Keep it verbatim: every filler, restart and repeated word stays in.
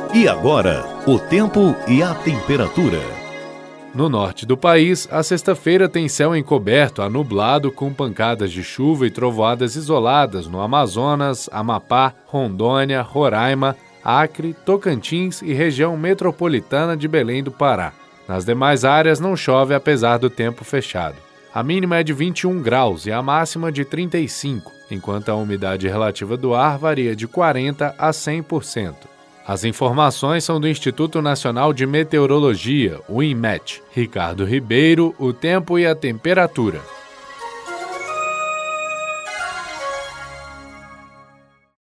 E agora, o tempo e a temperatura. No norte do país, a sexta-feira tem céu encoberto a nublado com pancadas de chuva e trovoadas isoladas no Amazonas, Amapá, Rondônia, Roraima, Acre, Tocantins e região metropolitana de Belém do Pará. Nas demais áreas não chove apesar do tempo fechado. A mínima é de vinte e um graus e a máxima de trinta e cinco, enquanto a umidade relativa do ar varia de quarenta por cento a cem por cento. As informações são do Instituto Nacional de Meteorologia, o INMET. Ricardo Ribeiro, o tempo e a temperatura.